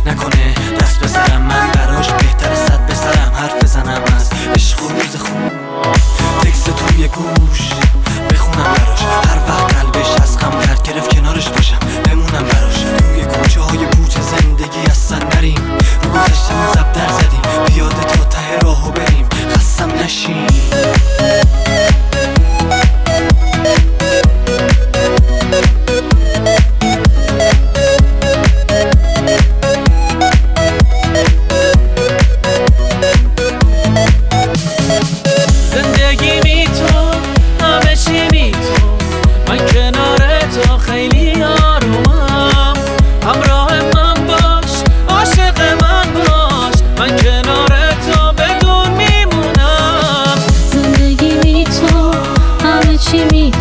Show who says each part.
Speaker 1: نکنه دست بذارم من براش بهتر صد بسرم حرف بزنم از عشق و روز خون تکست توی گوش بخونم براش هر وقت قلبش از غم درد گرفت کنارش باشم بمونم براش توی کوچه های بوچ زندگی اصلا نریم رو گذشتمون زب در زدیم پیاده تا ته راهو بریم خستم نشیم
Speaker 2: خیلی آرومم همراه من باش عاشق من باش من کنار تو بدون میمونم
Speaker 3: زندگی بی تو همه چی بی